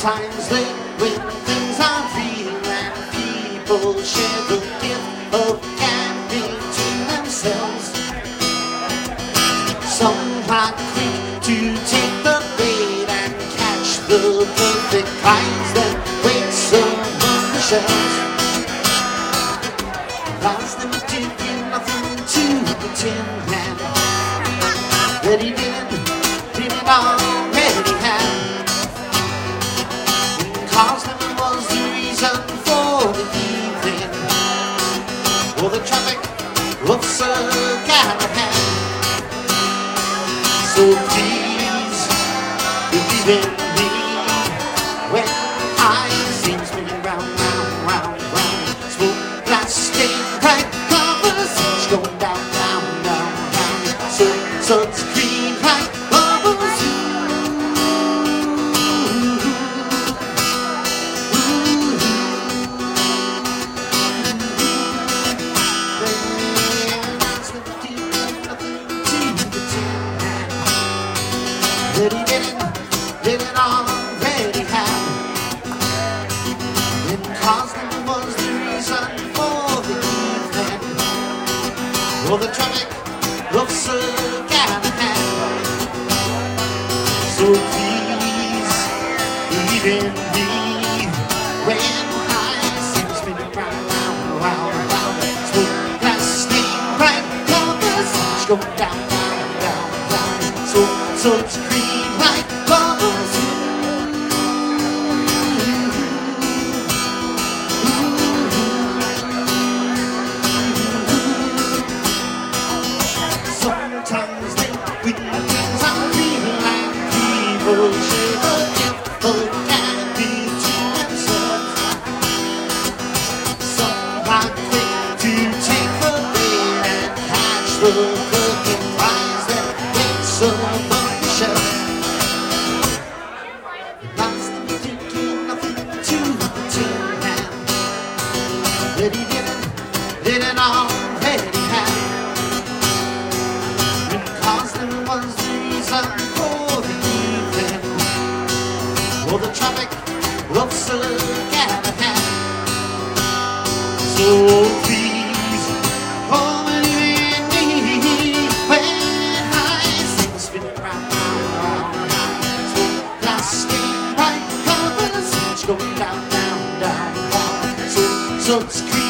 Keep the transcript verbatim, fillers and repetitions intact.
Sometimes late when things are real and people share the gift of gambling to themselves. Some are quick to take the bait and catch the perfect prize that waits among the shelves. Last them taking nothing to the tin man that he didn't, didn't already have. Cause them was the reason for the evening, or the traffic of Sir Galahad. So please believe in me when I sing spinning round, round, round, round. Smoke blasting bright conversations going down, down, down, down. So sunscreen like bubbles. That he didn't, didn't already have. And Cosmo was the reason for the evening, or the traffic of Sir Galahad. So please believe in me when I sing spinning round, round, round, round. Smoke blasting bright conversations going down, down, down, down. So, so it's green like bubbles. Sometimes they win things are real and people share the gift of candy to themselves. Some are quick to take the bait and catch the perfect prize that waits among the shelves. Last them taking nothing to the tin man that he didn't, didn't already have. Because there was the reason for the evening, or the traffic of Sir Galahad. So please, oh, believe in me when I sing spinning round, round, round, round. So blasting bright conversations going down, down, down, down. So, so scream.